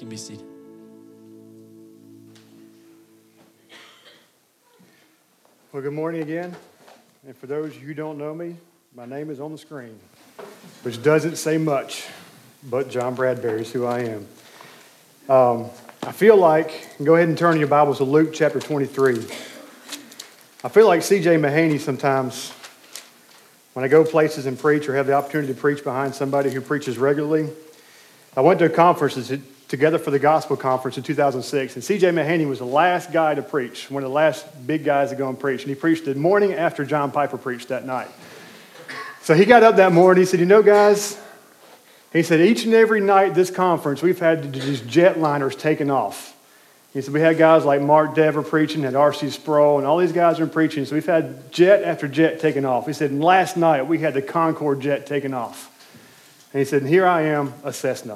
can be seated. Well, good morning again. And for those who don't know me, my name is on the screen, which doesn't say much, but John Bradbury is who I am. I feel like, go ahead and turn your Bibles to Luke chapter 23. I feel like C.J. Mahaney sometimes, when I go places and preach or have the opportunity to preach behind somebody who preaches regularly. I went to a conference, Together for the Gospel Conference in 2006, and C.J. Mahaney was the last guy to preach, one of the last big guys to go and preach, and he preached the morning after John Piper preached that night. So he got up that morning, he said, you know, guys, he said, each and every night at this conference, we've had these jetliners taken off. He said, we had guys like Mark Dever preaching, had R.C. Sproul, and all these guys are preaching, so we've had jet after jet taken off. He said, and last night, we had the Concorde jet taken off. And he said, and here I am, a Cessna.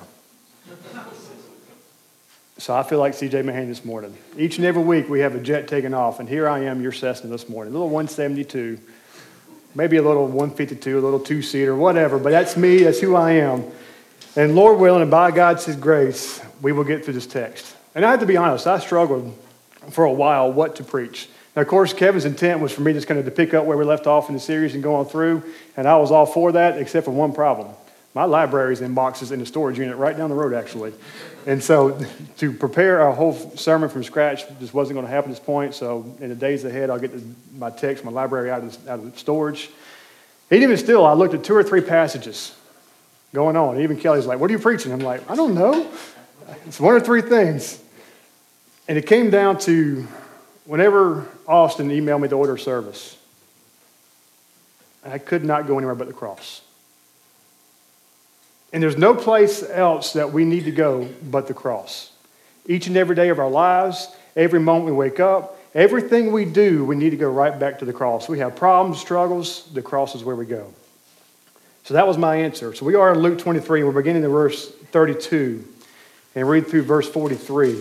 So I feel like C.J. Mahaney this morning. Each and every week, we have a jet taken off, and here I am, your Cessna this morning. A little 172, maybe a little 152, a little two-seater, whatever, but that's me, that's who I am. And Lord willing, and by God's grace, we will get through this text. And I have to be honest, I struggled for a while what to preach. Now, of course, Kevin's intent was for me just kind of to pick up where we left off in the series and go on through, and I was all for that, except for one problem. My library's in boxes in the storage unit right down the road, actually. And so to prepare a whole sermon from scratch just wasn't going to happen at this point, so in the days ahead, I'll get my text, my library out of storage. And even still, I looked at 2 or 3 passages going on. Even Kelly's like, what are you preaching? I'm like, I don't know. It's 1 or 3 things. And it came down to whenever Austin emailed me the order of service, I could not go anywhere but the cross. And there's no place else that we need to go but the cross. Each and every day of our lives, every moment we wake up, everything we do, we need to go right back to the cross. We have problems, struggles, the cross is where we go. So that was my answer. So we are in Luke 23. We're beginning in verse 32 and read through verse 43.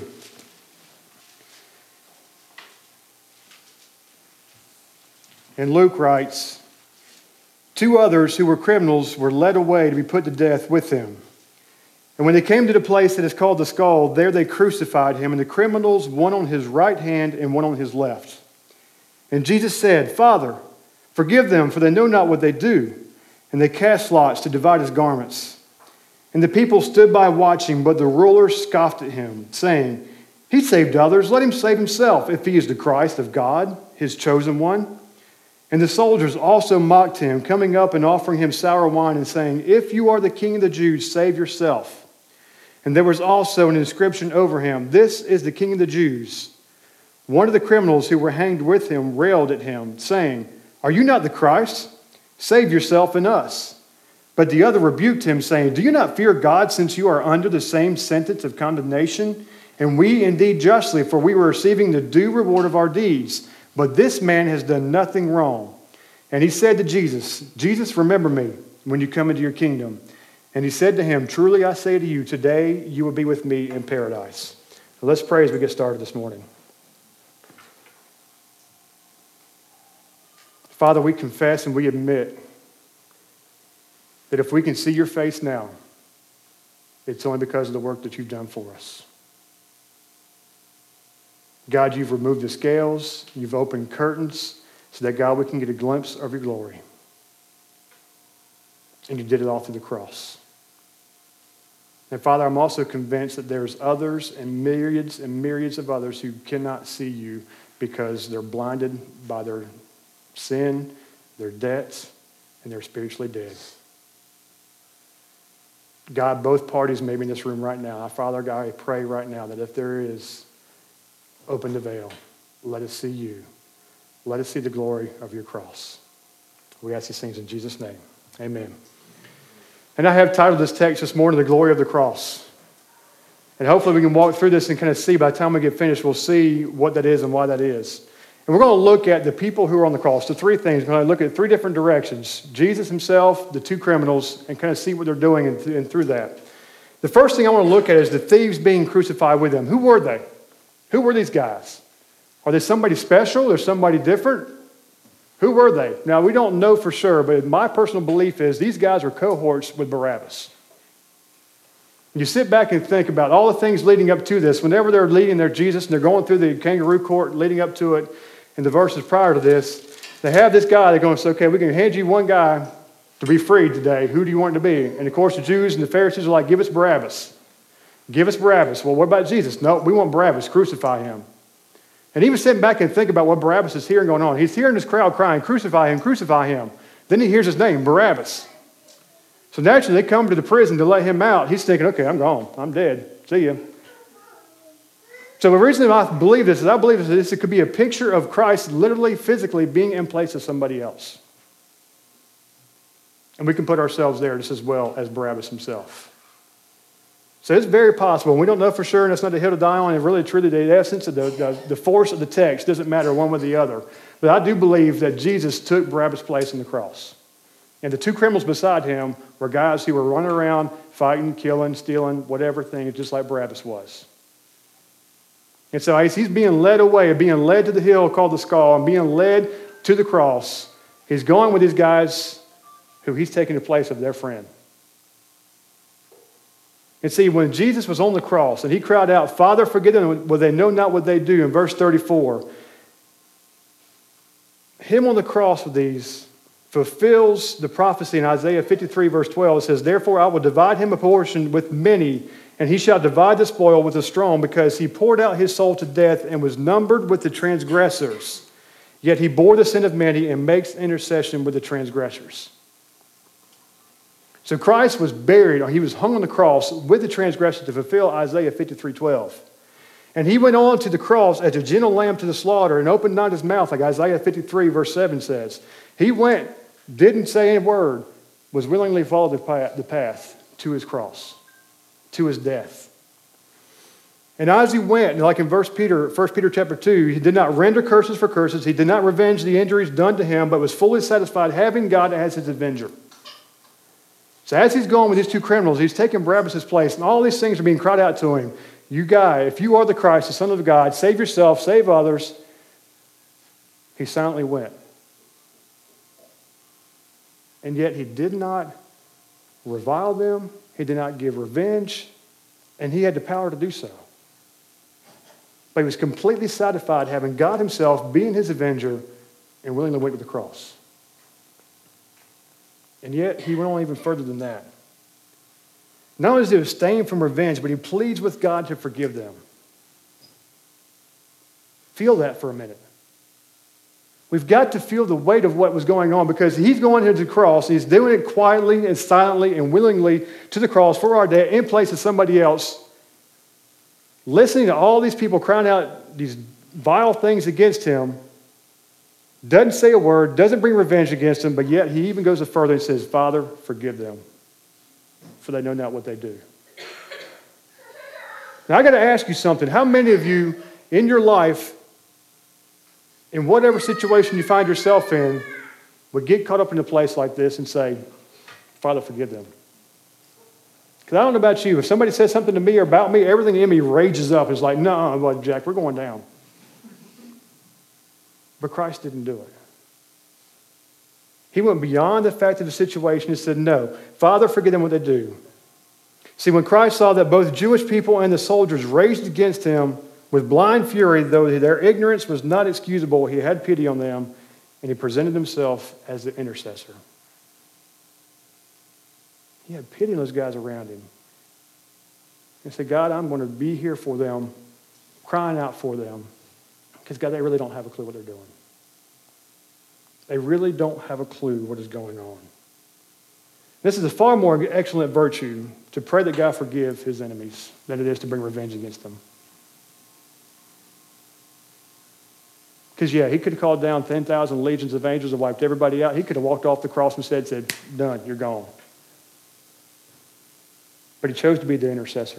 And Luke writes, 2 others who were criminals were led away to be put to death with him. And when they came to the place that is called the Skull, there they crucified him, and the criminals, one on his right hand and one on his left. And Jesus said, Father, forgive them, for they know not what they do. And they cast lots to divide his garments. And the people stood by watching, but the ruler scoffed at him, saying, He saved others, let him save himself, if he is the Christ of God, his chosen one. And the soldiers also mocked him, coming up and offering him sour wine and saying, If you are the king of the Jews, save yourself. And there was also an inscription over him, This is the king of the Jews. One of the criminals who were hanged with him railed at him, saying, Are you not the Christ? Save yourself and us. But the other rebuked him, saying, Do you not fear God, since you are under the same sentence of condemnation? And we indeed justly, for we were receiving the due reward of our deeds. But this man has done nothing wrong. And he said to Jesus, Jesus, remember me when you come into your kingdom. And he said to him, Truly I say to you, today you will be with me in paradise. So let's pray as we get started this morning. Father, we confess and we admit that if we can see your face now, it's only because of the work that you've done for us. God, you've removed the scales, you've opened curtains, so that, God, we can get a glimpse of your glory. And you did it all through the cross. And Father, I'm also convinced that there's others and myriads of others who cannot see you because they're blinded by their sin, their debts, and they're spiritually dead. God, both parties may be in this room right now. Father, God, I pray right now that if there is, open the veil. Let us see you. Let us see the glory of your cross. We ask these things in Jesus' name. Amen. And I have titled this text this morning, The Glory of the Cross. And hopefully we can walk through this and kind of see, by the time we get finished, we'll see what that is and why that is. And we're going to look at the people who are on the cross. So 3 things. We're going to look at 3 different directions. Jesus himself, the 2 criminals, and kind of see what they're doing and through that. The first thing I want to look at is the thieves being crucified with him. Who were they? Who were these guys? Are they somebody special or somebody different? Who were they? Now, we don't know for sure, but my personal belief is these guys were cohorts with Barabbas. You sit back and think about all the things leading up to this. Whenever they're leading their Jesus and they're going through the kangaroo court leading up to it, in the verses prior to this, they have this guy, they're going to say, okay, we can hand you one guy to be freed today. Who do you want it to be? And of course, the Jews and the Pharisees are like, give us Barabbas. Give us Barabbas. Well, what about Jesus? No, we want Barabbas. Crucify him. And even sitting back and think about what Barabbas is hearing going on. He's hearing this crowd crying, crucify him, crucify him. Then he hears his name, Barabbas. So naturally, they come to the prison to let him out. He's thinking, okay, I'm gone. I'm dead. See ya. So the reason I believe this is I believe this it could be a picture of Christ literally, physically being in place of somebody else. And we can put ourselves there just as well as Barabbas himself. So it's very possible. We don't know for sure, and it's not a hill to die on. And really, truly, the essence of the force of the text doesn't matter one way or the other. But I do believe that Jesus took Barabbas' place on the cross. And the two criminals beside him were guys who were running around, fighting, killing, stealing, whatever thing, just like Barabbas was. And so as he's being led away, being led to the hill called the Skull, and being led to the cross, he's going with these guys who he's taking the place of their friend. And see, when Jesus was on the cross and he cried out, Father, forgive them, for they know not what they do, in verse 34, him on the cross with these fulfills the prophecy in Isaiah 53, verse 12. It says, therefore I will divide him a portion with many, and he shall divide the spoil with the strong, because he poured out his soul to death and was numbered with the transgressors. Yet he bore the sin of many and makes intercession with the transgressors. So Christ was buried, or he was hung on the cross with the transgressors to fulfill Isaiah 53:12. And he went on to the cross as a gentle lamb to the slaughter and opened not his mouth, like Isaiah 53, verse 7 says. He went, didn't say any word, was willingly followed the path to his cross, to his death. And as he went, like in 1 Peter chapter 2, he did not render curses for curses. He did not revenge the injuries done to him, but was fully satisfied having God as his avenger. So as he's going with these two criminals, he's taking Barabbas' place, and all these things are being cried out to him. You guy, if you are the Christ, the Son of God, save yourself, save others. He silently went. And yet he did not revile them. He did not give revenge. And he had the power to do so. But he was completely satisfied having God himself being his avenger and willingly went to the cross. And yet, he went on even further than that. Not only does he abstain from revenge, but he pleads with God to forgive them. Feel that for a minute. We've got to feel the weight of what was going on, because he's going to the cross. He's doing it quietly and silently and willingly to the cross for our day in place of somebody else. Listening to all these people crying out these vile things against him. Doesn't say a word, doesn't bring revenge against them, but yet he even goes further and says, Father, forgive them, for they know not what they do. Now, I got to ask you something. How many of you in your life, in whatever situation you find yourself in, would get caught up in a place like this and say, Father, forgive them? Because I don't know about you. If somebody says something to me or about me, everything in me rages up. It's like, no, Jack, we're going down. But Christ didn't do it. He went beyond the fact of the situation and said, no, Father, forgive them what they do. See, when Christ saw that both Jewish people and the soldiers raged against him with blind fury, though their ignorance was not excusable, he had pity on them, and he presented himself as the intercessor. He had pity on those guys around him. He said, God, I'm going to be here for them, crying out for them. Because, God, they really don't have a clue what they're doing. They really don't have a clue what is going on. This is a far more excellent virtue to pray that God forgive his enemies than it is to bring revenge against them. Because, yeah, he could have called down 10,000 legions of angels and wiped everybody out. He could have walked off the cross and said, done, you're gone. But he chose to be the intercessor.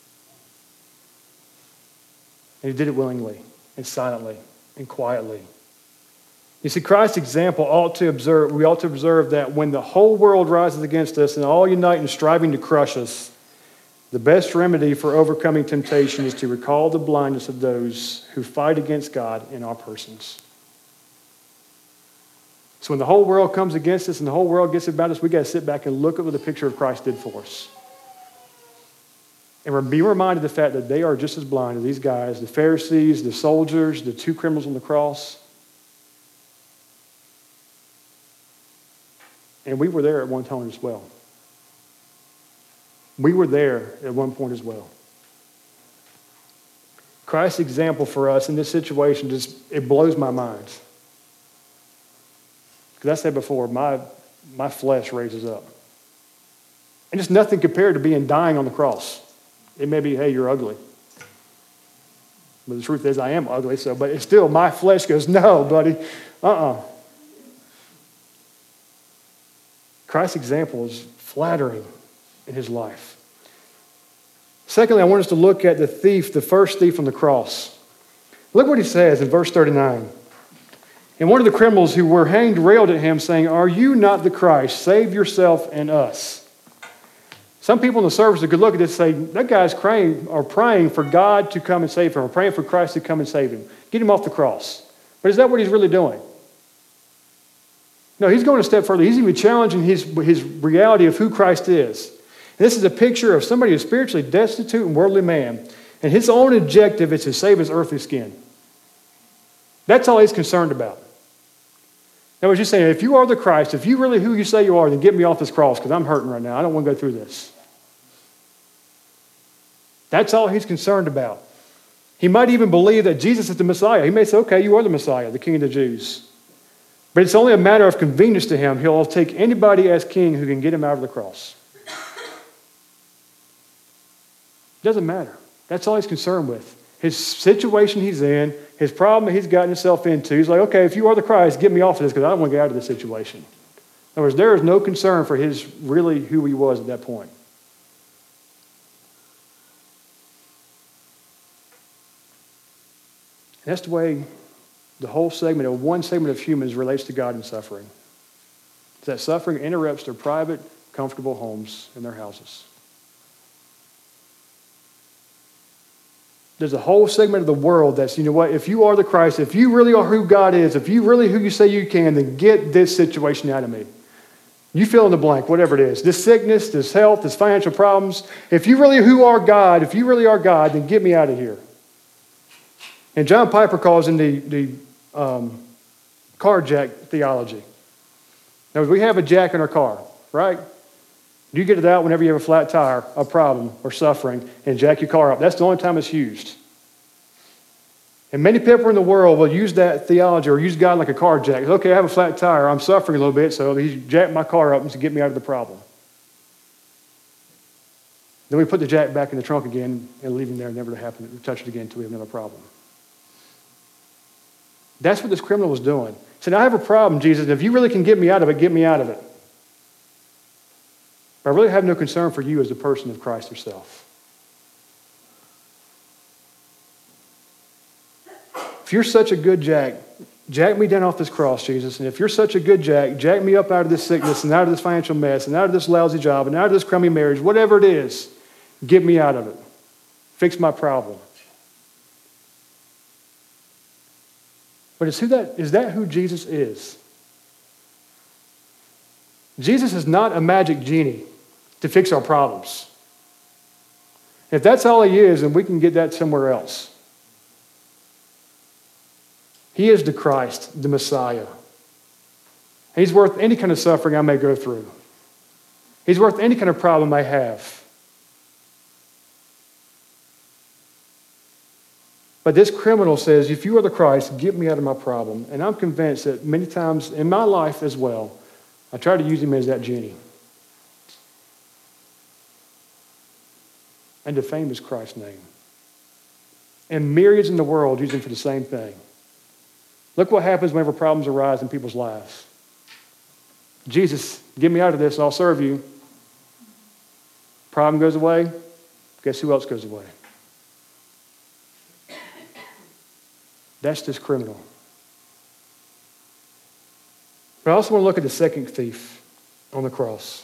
And he did it willingly and silently and quietly. You see, Christ's example we ought to observe that when the whole world rises against us and all unite in striving to crush us, the best remedy for overcoming temptation is to recall the blindness of those who fight against God in our persons. So when the whole world comes against us and the whole world gets about us, we got to sit back and look at what the picture of Christ did for us. And be reminded of the fact that they are just as blind as these guys, the Pharisees, the soldiers, the two criminals on the cross. And we were there at one time as well. We were there at one point as well. Christ's example for us in this situation it blows my mind. Because I said before, my flesh raises up. And it's nothing compared to dying on the cross. It may be, hey, you're ugly. But the truth is, I am ugly, but it's still, my flesh goes, no, buddy, Christ's example is flattering in his life. Secondly, I want us to look at the thief, the first thief on the cross. Look what he says in verse 39. And one of the criminals who were hanged railed at him, saying, "Are you not the Christ? Save yourself and us." Some people in the service could look at this and say, that guy's praying for God to come and save him, or praying for Christ to come and save him. Get him off the cross. But is that what he's really doing? No, he's going a step further. He's even challenging his reality of who Christ is. And this is a picture of somebody who's spiritually destitute and worldly man. And his own objective is to save his earthly skin. That's all he's concerned about. Now, as you're saying, if you are the Christ, if you really who you say you are, then get me off this cross because I'm hurting right now. I don't want to go through this. That's all he's concerned about. He might even believe that Jesus is the Messiah. He may say, okay, you are the Messiah, the King of the Jews. But it's only a matter of convenience to him. He'll take anybody as king who can get him out of the cross. Doesn't matter. That's all he's concerned with. His situation he's in, his problem he's gotten himself into. He's like, okay, if you are the Christ, get me off of this because I don't want to get out of this situation. In other words, there is no concern for his really who he was at that point. And that's the way the whole segment, or one segment of humans relates to God and suffering. It's that suffering interrupts their private, comfortable homes and their houses. There's a whole segment of the world that's, you know what, if you are the Christ, if you really are who God is, if you really who you say you can, then get this situation out of me. You fill in the blank, whatever it is. This sickness, this health, this financial problems. If you really are God, then get me out of here. And John Piper calls in the car jack theology. Now, we have a jack in our car, right? You get it out whenever you have a flat tire, a problem, or suffering, and jack your car up. That's the only time it's used. And many people in the world will use that theology or use God like a car jack. Okay, I have a flat tire. I'm suffering a little bit, so he jacked my car up to get me out of the problem. Then we put the jack back in the trunk again and leave him there, never to happen, to touch it again until we have another problem. That's what this criminal was doing. He said, I have a problem, Jesus, and if you really can get me out of it, get me out of it. But I really have no concern for you as the person of Christ yourself. If you're such a good jack me down off this cross, Jesus. And if you're such a good jack me up out of this sickness and out of this financial mess and out of this lousy job and out of this crummy marriage, whatever it is, get me out of it. Fix my problem. But is that who Jesus is? Jesus is not a magic genie to fix our problems. If that's all he is, then we can get that somewhere else. He is the Christ, the Messiah. He's worth any kind of suffering I may go through. He's worth any kind of problem I have. But this criminal says, if you are the Christ, get me out of my problem. And I'm convinced that many times in my life as well, I try to use him as that genie. And defame his Christ's name. And myriads in the world use him for the same thing. Look what happens whenever problems arise in people's lives. Jesus, get me out of this and I'll serve you. Problem goes away. Guess who else goes away? That's this criminal. But I also want to look at the second thief on the cross.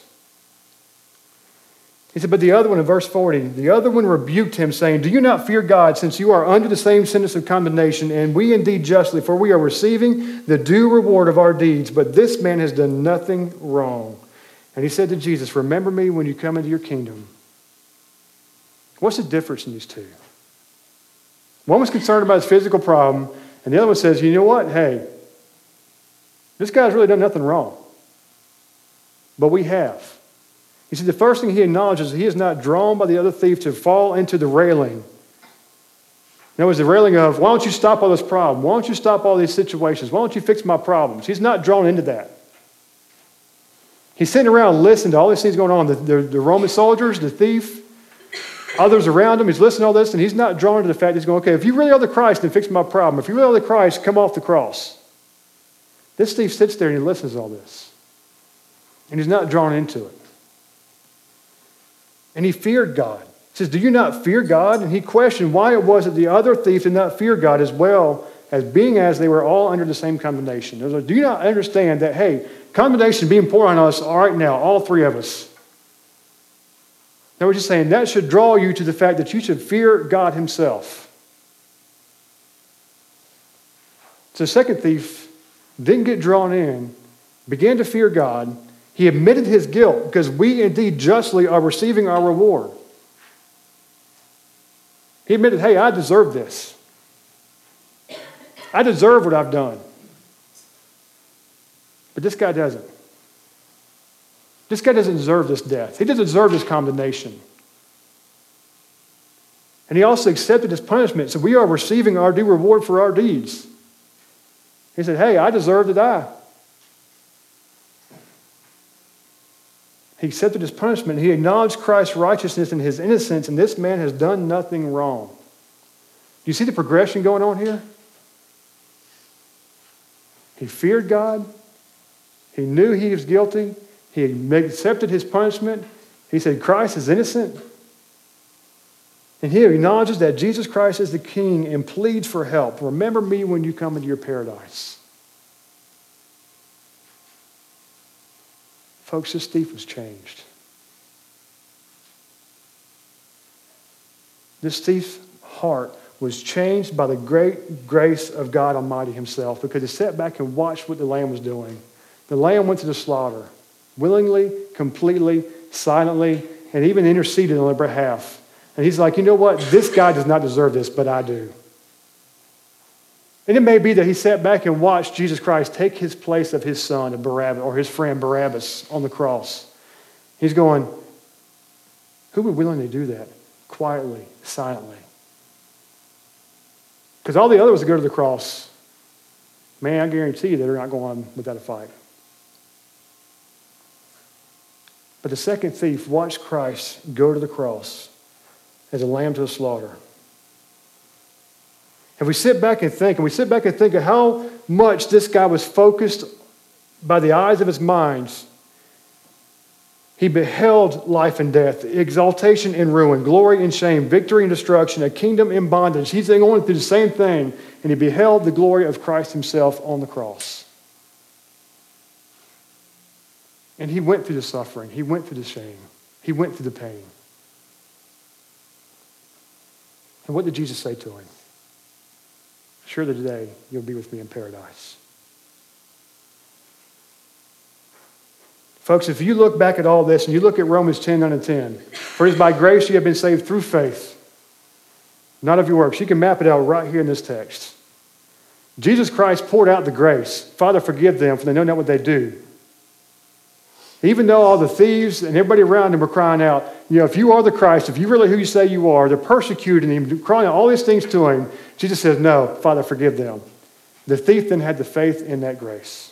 He said, but the other one in verse 40, the other one rebuked him, saying, do you not fear God, since you are under the same sentence of condemnation, and we indeed justly, for we are receiving the due reward of our deeds, but this man has done nothing wrong. And he said to Jesus, remember me when you come into your kingdom. What's the difference in these two? One was concerned about his physical problem, and the other one says, you know what? Hey, this guy's really done nothing wrong. But we have. You see, the first thing he acknowledges is he is not drawn by the other thief to fall into the railing. It was the railing of, why don't you stop all this problem? Why don't you stop all these situations? Why don't you fix my problems? He's not drawn into that. He's sitting around listening to all these things going on. The Roman soldiers, the thief, others around him. He's listening to all this, and he's not drawn to the fact that he's going, okay, if you really are the Christ, then fix my problem. If you really are the Christ, come off the cross. This thief sits there and he listens to all this. And he's not drawn into it. And he feared God. He says, do you not fear God? And he questioned why it was that the other thief did not fear God as well as being as they were all under the same condemnation. He was like, do you not understand that, hey, condemnation being poured on us right now, all three of us. Now we're just saying that should draw you to the fact that you should fear God himself. So the second thief didn't get drawn in, began to fear God. He admitted his guilt because we indeed justly are receiving our reward. He admitted, hey, I deserve this. I deserve what I've done. But this guy doesn't. This guy doesn't deserve this death. He doesn't deserve this condemnation. And he also accepted his punishment. So we are receiving our due reward for our deeds. He said, hey, I deserve to die. He accepted his punishment. He acknowledged Christ's righteousness and his innocence, and this man has done nothing wrong. Do you see the progression going on here? He feared God. He knew he was guilty. He accepted his punishment. He said Christ is innocent. And he acknowledges that Jesus Christ is the King and pleads for help. Remember me when you come into your paradise. Folks, this thief was changed. This thief's heart was changed by the great grace of God Almighty himself because he sat back and watched what the lamb was doing. The lamb went to the slaughter willingly, completely, silently, and even interceded on their behalf. And he's like, you know what? This guy does not deserve this, but I do. And it may be that he sat back and watched Jesus Christ take his place of his son, Barabbas, or his friend Barabbas on the cross. He's going, who would willingly do that? Quietly, silently. Because all the others that go to the cross, man, I guarantee you they're not going without a fight. But the second thief watched Christ go to the cross as a lamb to the slaughter. If we sit back and think of how much this guy was focused by the eyes of his minds, he beheld life and death, exaltation and ruin, glory and shame, victory and destruction, a kingdom in bondage. He's going through the same thing, and he beheld the glory of Christ himself on the cross. And he went through the suffering. He went through the shame. He went through the pain. And what did Jesus say to him? Surely today you'll be with me in paradise. Folks, if you look back at all this and you look at Romans 10, 9 and 10, for it is by grace you have been saved through faith, not of your works. You can map it out right here in this text. Jesus Christ poured out the grace. Father, forgive them, for they know not what they do. Even though all the thieves and everybody around him were crying out, if you are the Christ, if you really who you say you are, they're persecuting him, crying out all these things to him. Jesus says, no, Father, forgive them. The thief then had the faith in that grace.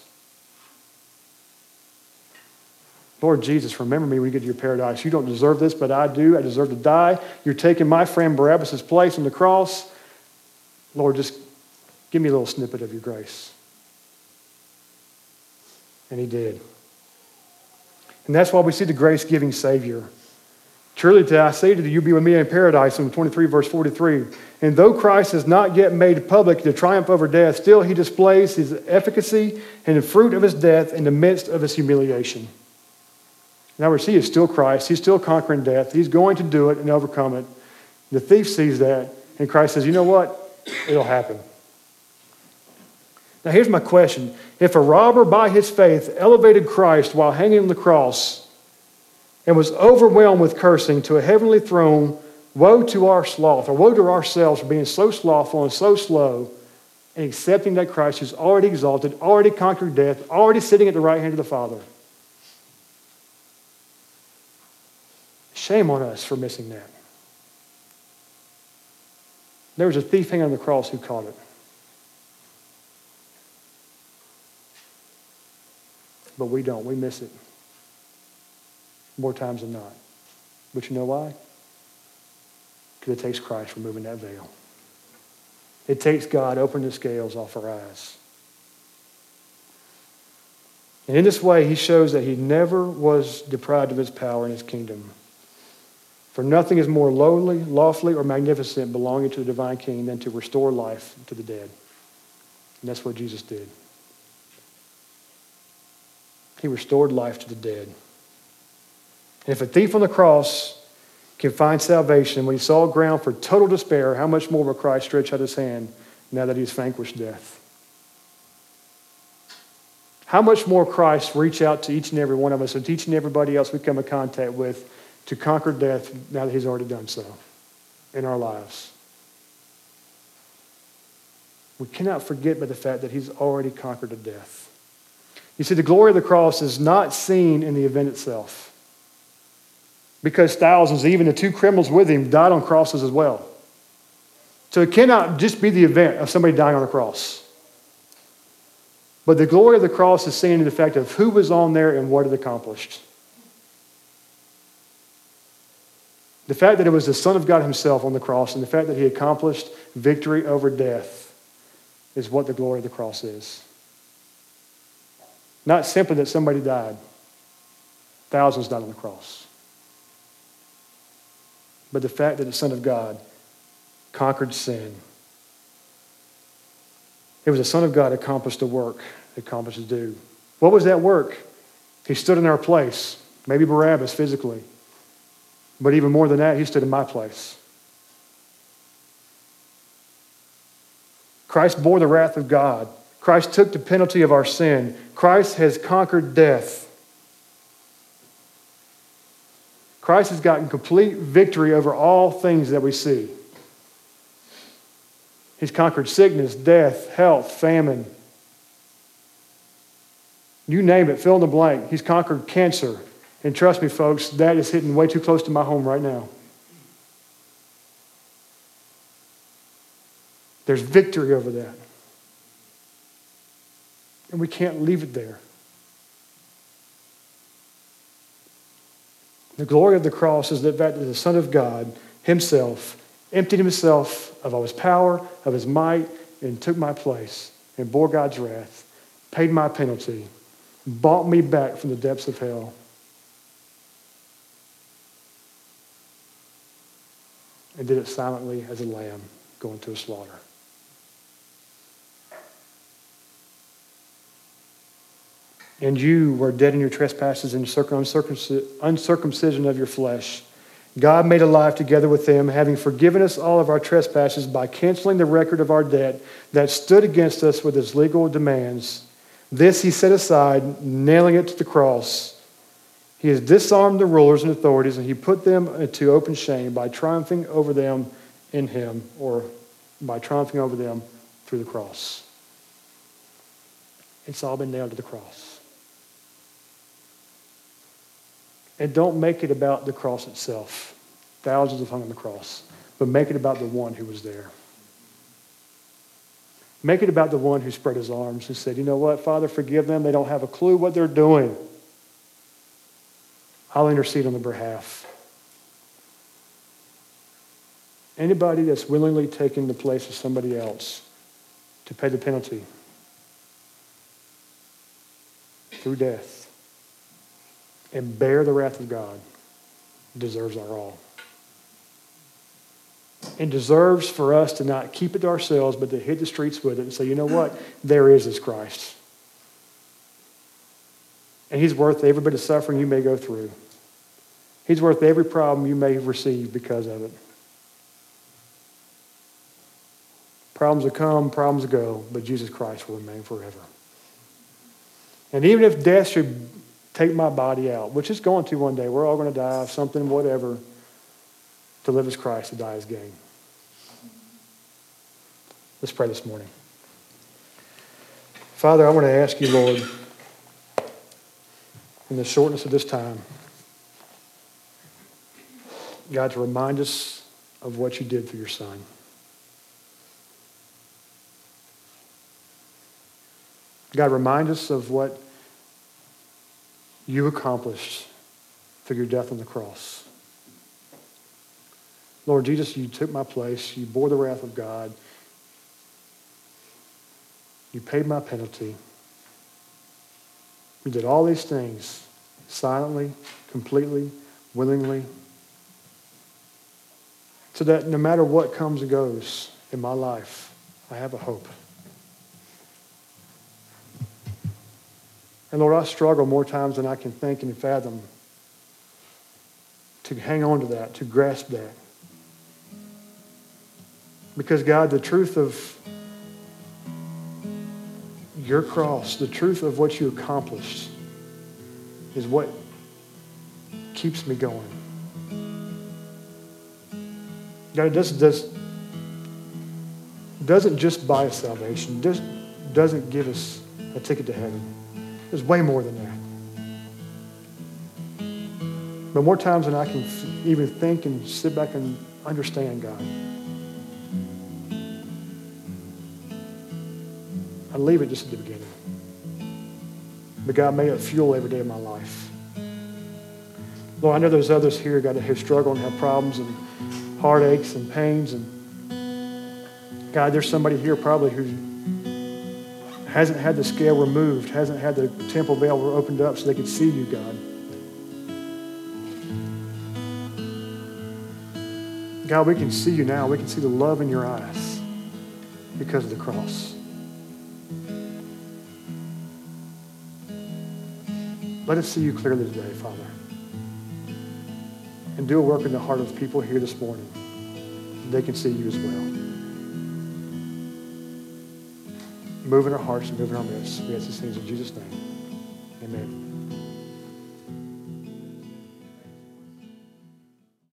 Lord Jesus, remember me when you get to your paradise. You don't deserve this, but I do. I deserve to die. You're taking my friend Barabbas' place on the cross. Lord, just give me a little snippet of your grace. And he did. And that's why we see the grace-giving Savior. Truly, I say to you, you'll be with me in paradise, in 23, verse 43. And though Christ is not yet made public to triumph over death, still he displays his efficacy and the fruit of his death in the midst of his humiliation. In other words, he is still Christ. He's still conquering death. He's going to do it and overcome it. The thief sees that, and Christ says, you know what? It'll happen. Now here's my question. If a robber by his faith elevated Christ while hanging on the cross and was overwhelmed with cursing to a heavenly throne woe to our sloth, or woe to ourselves for being so slothful and so slow in accepting that Christ who's already exalted, already conquered death, already sitting at the right hand of the Father. Shame on us for missing that. There was a thief hanging on the cross who caught it. But we don't. We miss it more times than not. But you know why? Because it takes Christ removing that veil. It takes God opening the scales off our eyes. And in this way, he shows that he never was deprived of his power and his kingdom. For nothing is more lowly, lofty, or magnificent belonging to the divine King than to restore life to the dead. And that's what Jesus did. He restored life to the dead. And if a thief on the cross can find salvation when he saw ground for total despair, how much more will Christ stretch out his hand now that he's vanquished death? How much more Christ reach out to each and every one of us and to each and everybody else we come in contact with to conquer death now that he's already done so in our lives? We cannot forget by the fact that he's already conquered death. You see, the glory of the cross is not seen in the event itself, because thousands, even the two criminals with him, died on crosses as well. So it cannot just be the event of somebody dying on a cross. But the glory of the cross is seen in the fact of who was on there and what it accomplished. The fact that it was the Son of God himself on the cross and the fact that he accomplished victory over death is what the glory of the cross is. Not simply that somebody died. Thousands died on the cross. But the fact that the Son of God conquered sin. It was the Son of God that accomplished the work that accomplished his due. What was that work? He stood in our place. Maybe Barabbas physically. But even more than that, he stood in my place. Christ bore the wrath of God. Christ took the penalty of our sin. Christ has conquered death. Christ has gotten complete victory over all things that we see. He's conquered sickness, death, health, famine. You name it, fill in the blank. He's conquered cancer. And trust me, folks, that is hitting way too close to my home right now. There's victory over that. And we can't leave it there. The glory of the cross is the fact that the Son of God himself emptied himself of all his power, of his might, and took my place and bore God's wrath, paid my penalty, bought me back from the depths of hell. And did it silently as a lamb going to a slaughter. And you were dead in your trespasses and uncircumcision of your flesh. God made alive together with him, having forgiven us all of our trespasses by canceling the record of our debt that stood against us with its legal demands. This he set aside, nailing it to the cross. He has disarmed the rulers and authorities, and he put them into open shame by triumphing over them in him, or by triumphing over them through the cross. It's all been nailed to the cross. And don't make it about the cross itself. Thousands have hung on the cross. But make it about the one who was there. Make it about the one who spread his arms and said, you know what, Father, forgive them. They don't have a clue what they're doing. I'll intercede on their behalf. Anybody that's willingly taking the place of somebody else to pay the penalty through death and bear the wrath of God deserves our all. And deserves for us to not keep it to ourselves, but to hit the streets with it and say, you know what? There is this Christ. And he's worth every bit of suffering you may go through. He's worth every problem you may receive because of it. Problems will come, problems will go, but Jesus Christ will remain forever. And even if death should take my body out, which it's going to one day, we're all going to die of something, whatever. To live as Christ, to die as gain. Let's pray this morning. Father, I want to ask you, Lord, in the shortness of this time, God, to remind us of what you did for your Son. God, remind us of what you accomplished through your death on the cross. Lord Jesus, you took my place. You bore the wrath of God. You paid my penalty. You did all these things silently, completely, willingly, so that no matter what comes and goes in my life, I have a hope. And Lord, I struggle more times than I can think and fathom to hang on to that, to grasp that. Because God, the truth of your cross, the truth of what you accomplished is what keeps me going. God, it doesn't just buy us salvation. It doesn't give us a ticket to heaven. There's way more than that. But more times than I can even think and sit back and understand, God, I leave it just at the beginning. But God, may it fuel every day of my life. Lord, I know there's others here, God, who struggle and have problems and heartaches and pains. And God, there's somebody here probably who hasn't had the scale removed, hasn't had the temple veil opened up so they could see you, God. God, we can see you now. We can see the love in your eyes because of the cross. Let us see you clearly today, Father. And do a work in the heart of people here this morning. They can see you as well. Move in our hearts and move in our midst. We ask these things in Jesus' name. Amen.